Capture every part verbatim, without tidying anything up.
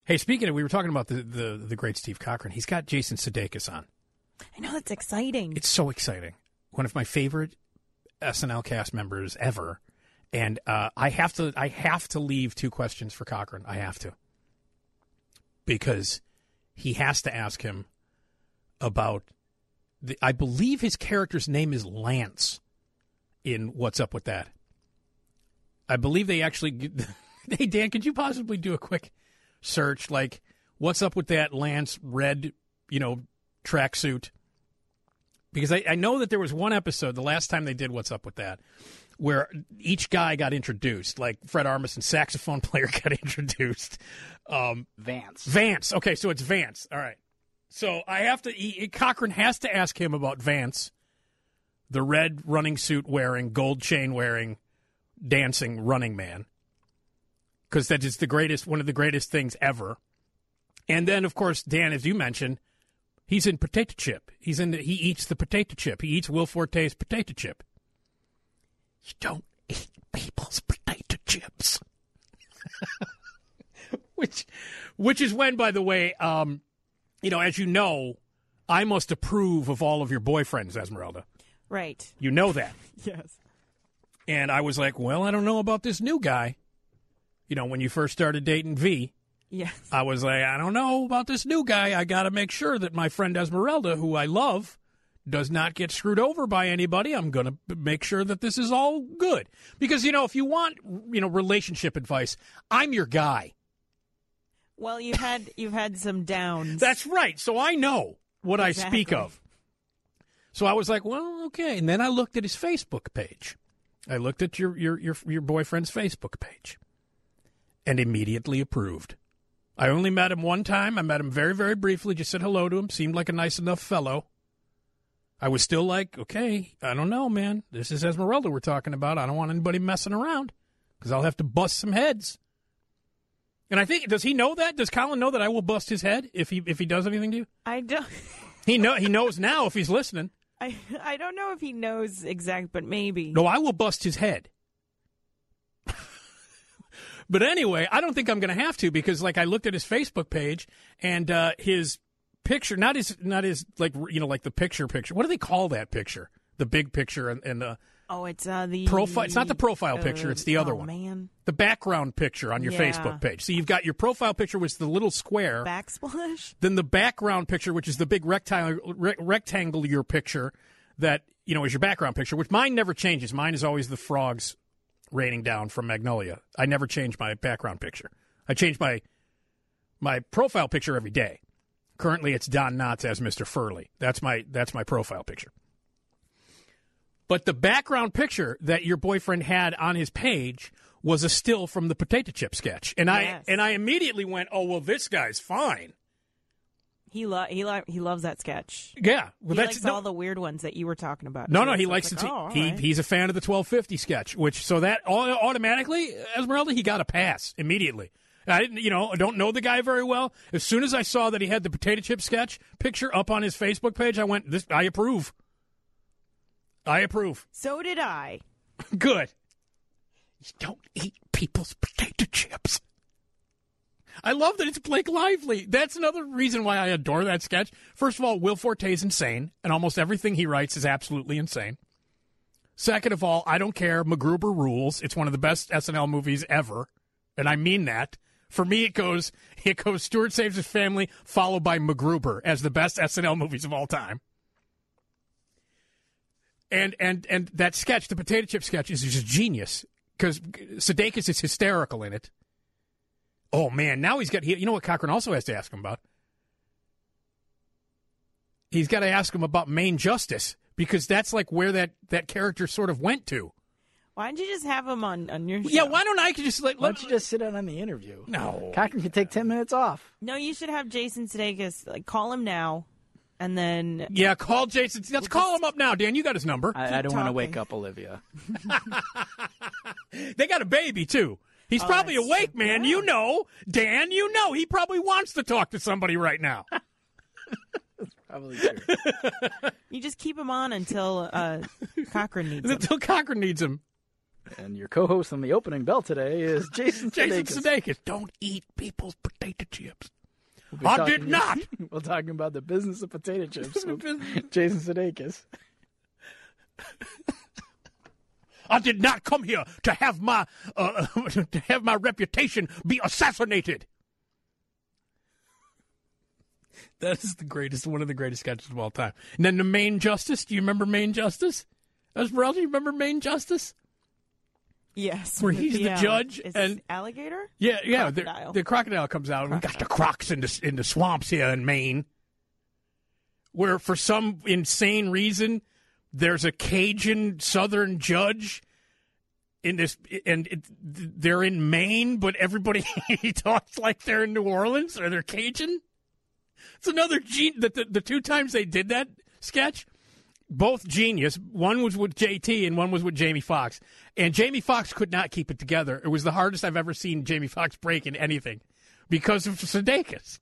Hey, speaking of, we were talking about the, the, the great Steve Cochran. He's got Jason Sudeikis on. I know, it's exciting. It's so exciting. One of my favorite S N L cast members ever. And uh, I have to I have to leave two questions for Cochran. I have to. Because he has to ask him about, the, I believe his character's name is Lance in What's Up With That. I believe they actually, hey, Dan, could you possibly do a quick search, like, what's up with that Lance red, you know, tracksuit? Because I, I know that there was one episode, the last time they did What's Up With That, where each guy got introduced. Like Fred Armisen, saxophone player, got introduced. Um, Vance. Vance. Okay, so it's Vance. All right. So I have to, he, Cochran has to ask him about Vance, the red running suit wearing, gold chain wearing, dancing running man. Because that is the greatest, one of the greatest things ever. And then, of course, Dan, as you mentioned, he's in Potato Chip. He's in. The, he eats the potato chip. He eats Will Forte's potato chip. You don't eat people's potato chips. which, which is when, by the way, um, you know, as you know, I must approve of all of your boyfriends, Esmeralda. Right. You know that. Yes. And I was like, well, I don't know about this new guy. You know, when you first started dating V, yes. I was like, I don't know about this new guy. I got to make sure that my friend Esmeralda, who I love, does not get screwed over by anybody. I'm going to make sure that this is all good. Because, you know, if you want, you know, relationship advice, I'm your guy. Well, you've had you've had some downs. That's right. So I know what Exactly. I speak of. So I was like, well, okay. And then I looked at his Facebook page. I looked at your your your, your boyfriend's Facebook page. And immediately approved. I only met him one time. I met him very, very briefly. Just said hello to him. Seemed like a nice enough fellow. I was still like, okay, I don't know, man. This is Esmeralda we're talking about. I don't want anybody messing around because I'll have to bust some heads. And I think, does he know that? Does Colin know that I will bust his head if he if he does anything to you? I don't. He know he knows now if he's listening. I I don't know if he knows exact, but maybe. No, I will bust his head. But anyway, I don't think I'm going to have to because, like, I looked at his Facebook page and uh, his picture, not his, not his, like, you know, like the picture picture. What do they call that picture? The big picture and, and the oh, it's uh, the profile. It's not the profile uh, picture. It's the other oh, one. Man, the background picture on your Yeah. Facebook page. So you've got your profile picture, which is the little square. backsplash. Then the background picture, which is the big rectangle, re- rectangular picture that, you know, is your background picture, which mine never changes. Mine is always the frogs raining down from Magnolia. I never change my background picture. I change my my profile picture every day. Currently, it's Don Knotts as Mister Furley. That's my that's my profile picture. But the background picture that your boyfriend had on his page was a still from the Potato Chip sketch, and Yes. I and I immediately went, "Oh well, this guy's fine." He lo- he lo- he loves that sketch. Yeah, well, He that's likes no, all the weird ones that you were talking about. No, no, too. he So likes it's it. like, oh, all he right. he's a fan of the twelve fifty sketch, which so that au- automatically, Esmeralda, he got a pass immediately. I didn't, you know, I don't know the guy very well. As soon as I saw that he had the potato chip sketch picture up on his Facebook page, I went, "This, I approve. I approve." So did I. Good. You don't eat people's potato chips. I love that it's Blake Lively. That's another reason why I adore that sketch. First of all, Will Forte is insane, and almost everything he writes is absolutely insane. Second of all, I don't care. MacGruber rules. It's one of the best S N L movies ever, and I mean that. For me, it goes it goes Stuart Saves His Family, followed by MacGruber as the best S N L movies of all time. And and and that sketch, the potato chip sketch, is just genius because Sudeikis is hysterical in it. Oh, man, now he's got, he, you know what Cochran also has to ask him about? He's got to ask him about Main Justice, because that's like where that, that character sort of went to. Why don't you just have him on, on your show? Yeah, why don't I just like... Why don't you just sit in on the interview? No. Cochran can take ten minutes off. No, you should have Jason Sudeikis, like, call him now, and then... Yeah, call Jason. Let's We'll call just- him up now, Dan. You got his number. I, I don't want to talking. wake up Olivia. They got a baby, too. He's Oh, probably that's awake, true. man. Yeah. You know. Dan, you know. He probably wants to talk to somebody right now. Probably true. You just keep him on until uh, Cochran needs him. Until Cochran needs him. And your co-host on the opening bell today is Jason Jason Sudeikis. Sudeikis. Don't eat people's potato chips. We'll be I talking- did not. We're talking about the business of potato chips with Jason Sudeikis. I did not come here to have my uh, to have my reputation be assassinated. That is the greatest, one of the greatest sketches of all time. And then the Main Justice. Do you remember Main Justice? Esmeralda, you remember Main Justice? Yes. Where with he's the uh, judge is and- this alligator? Yeah, yeah. The Crocodile. the crocodile comes out, and we got the crocs in the in the swamps here in Maine. Where for some insane reason, there's a Cajun Southern judge in this, and it, they're in Maine, but everybody he talks like they're in New Orleans or they're Cajun. It's another gene. The, the the two times they did that sketch, both genius. One was with J T and one was with Jamie Foxx. And Jamie Foxx could not keep it together. It was the hardest I've ever seen Jamie Foxx break in anything because of Sudeikis.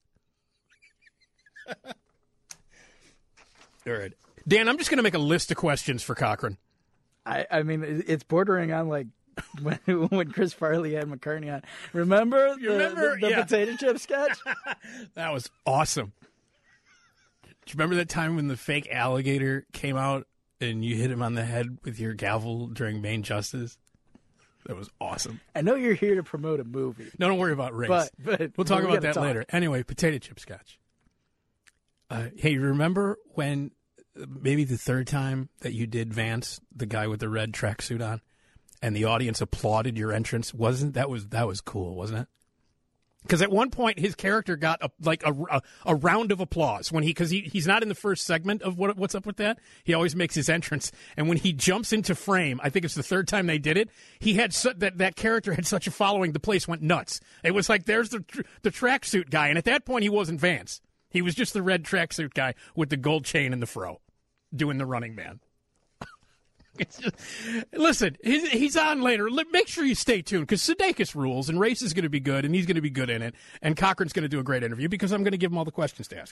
All right. Dan, I'm just going to make a list of questions for Cochran. I, I mean, it- it's bordering on like when, when Chris Farley had McCartney on. Remember the, You remember? the, the Yeah. potato chip sketch? That was awesome. Do you remember that time when the fake alligator came out and you hit him on the head with your gavel during Main Justice? That was awesome. I know you're here to promote a movie, No, don't worry about race. but, but we'll talk we about gotta that talk. later. Anyway, potato chip sketch. Uh, hey, you remember when uh, maybe the third time that you did Vance, the guy with the red tracksuit on, and the audience applauded your entrance? Wasn't that was that was cool, wasn't it? Because at one point his character got a, like a, a, a round of applause when he because he, he's not in the first segment of what what's up with that. He always makes his entrance, and when he jumps into frame, I think it's the third time they did it. He had su- that that character had such a following, the place went nuts. It was like there's the tr- the tracksuit guy, and at that point he wasn't Vance. He was just the red tracksuit guy with the gold chain and the fro, doing the Running Man. It's just, listen, he's, he's on later. Li- Make sure you stay tuned because Sudeikis rules, and Race is going to be good, and he's going to be good in it, and Cochran's going to do a great interview because I'm going to give him all the questions to ask.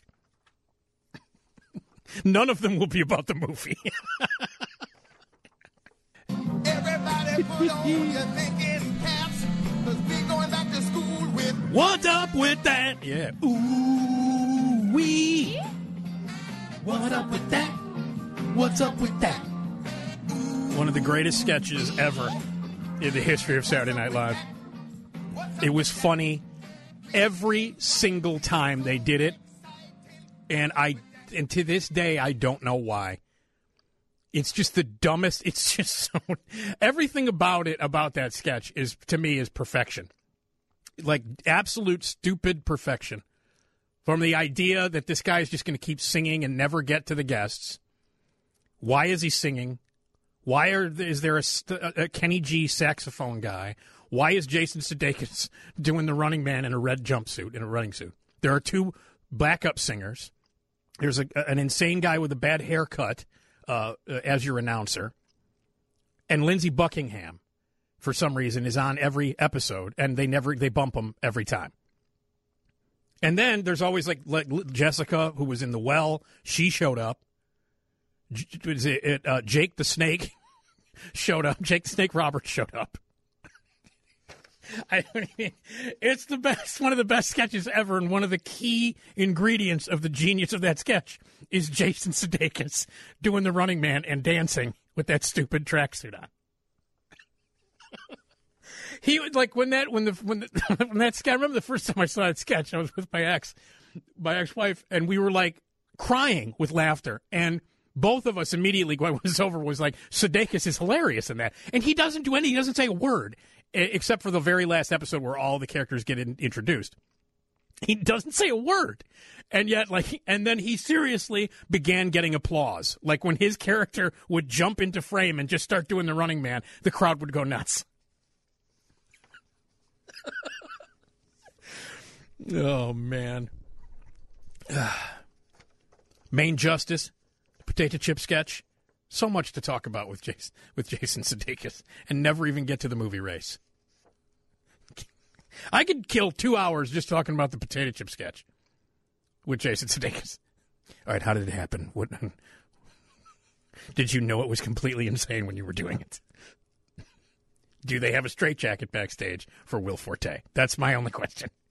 None of them will be about the movie. Everybody put on your thinking caps, 'cause we going back to school with What's up with that? Yeah. Ooh wee. What up with that? What's up with that? One of the greatest sketches ever in the history of Saturday Night Live. It was funny every single time they did it, and I and to this day I don't know why. It's just the dumbest. It's just so everything about it about that sketch is to me is perfection. Like absolute stupid perfection. From the idea that this guy is just going to keep singing and never get to the guests. Why is he singing? Why are is there a, a Kenny G saxophone guy? Why is Jason Sudeikis doing the Running Man in a red jumpsuit, in a running suit? There are two backup singers. There's a, an insane guy with a bad haircut uh, as your announcer. And Lindsey Buckingham, for some reason, is on every episode, and they never they bump him every time. And then there's always like, like Jessica, who was in The Well. She showed up. J- is it, it, uh, Jake the Snake showed up. Jake the Snake Roberts showed up. I mean, it's the best, one of the best sketches ever, and one of the key ingredients of the genius of that sketch is Jason Sudeikis doing the Running Man and dancing with that stupid tracksuit on. He would like when that when the when the, when that sketch. I remember the first time I saw that sketch. I was with my ex, my ex-wife, and we were like crying with laughter. And both of us immediately, when it was over, was like, Sudeikis is hilarious in that, and he doesn't do any. He doesn't say a word except for the very last episode where all the characters get in, introduced. He doesn't say a word. And yet, like, and then he seriously began getting applause. Like when his character would jump into frame and just start doing the Running Man, the crowd would go nuts. Oh, man. Main Justice, potato chip sketch. So much to talk about with Jason, with Jason Sudeikis, and never even get to the movie Race. I could kill two hours just talking about the potato chip sketch with Jason Sudeikis. All right, how did it happen? What, did you know it was completely insane when you were doing it? Do they have a straitjacket backstage for Will Forte? That's my only question.